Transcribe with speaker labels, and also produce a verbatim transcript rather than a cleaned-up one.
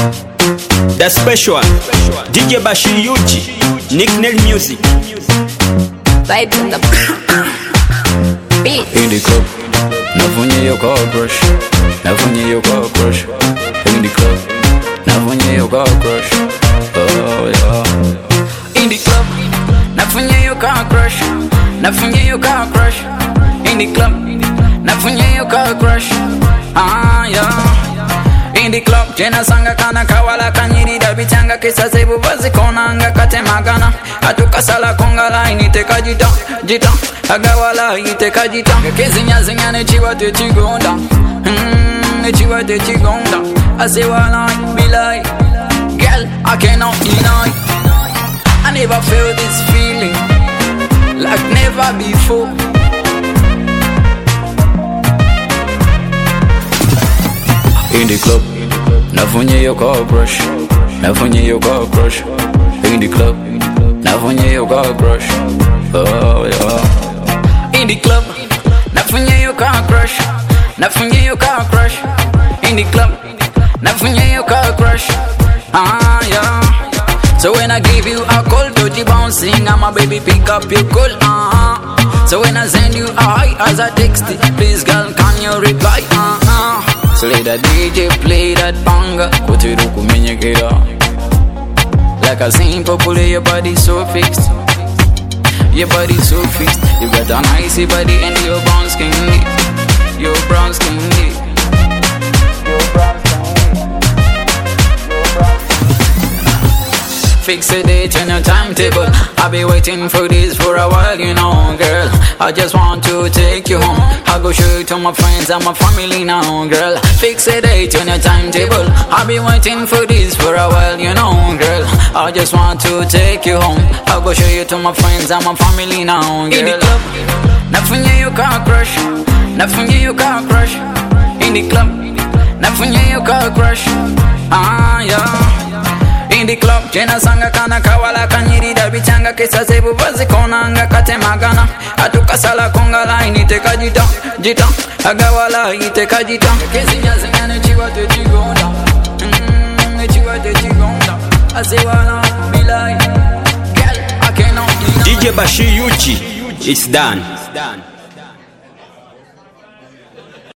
Speaker 1: The special one, D J Bashir Yuji, Nick Nell Music.
Speaker 2: Vibe in the beat.
Speaker 3: In the club, nafunye yo cockroach, nafunye yo cockroach. In the club, nafunye yo cockroach. Oh yeah. In the club, nafunye yo cockroach, nafunye yo cockroach. In the club, nafunye yo cockroach. Ah yeah. In the club, jena sanga kana kawala kanyiri dabitanga kisa sebu bazi konanga kate magana atuka sala kongala inite kajita jita agawala ite kajita kezinya zinya ne chiwa te chigonda hmm ne chiwa te chigonda ase wala be like girl I cannot deny I never felt this feeling like never before. In the club, nafunye yo cockroach, nafunye yo cockroach. In the club, nafunye yo cockroach. Oh yeah. In the club, nafunye yo cockroach, nafunye yo cockroach. In the club, nafunye yo cockroach. Ah yeah. So when I give you a call to the bouncing, I'm a baby pick up your call. Ah. Uh-huh. So when I send you a hi as a text, please girl can you reply? Ah. Uh-huh. So let the D J play that banga Kutiru kumenyekera like a simple pulley, your body so fixed. Your body so fixed. You got a nice body and your brown skin. Your brown skin. Your brown skin. Fix a date and a timetable. I'll be waiting for this for a while, you know, girl. I just want to take you home. I'll go show you to my friends and my family now, girl. Fix a date and a timetable. I'll be waiting for this for a while, you know, girl. I just want to take you home. I'll go show you to my friends and my family now, girl. In the club, nafunye yo cockroach, nafunye yo cockroach. In the club, nafunye yo cockroach. Ah yeah. In the club, jena sanga kana kawala kanyiri dabitanga kisa sebu bazi konanga kate magana atuka sala kongala inite kajita jita agawala ite kajita kezinya zinya ne chiwa te chigonda mm ne chiwa te chigonda asewala bilai girl I cannot deny.
Speaker 1: D J Bashir Yuji, it's done.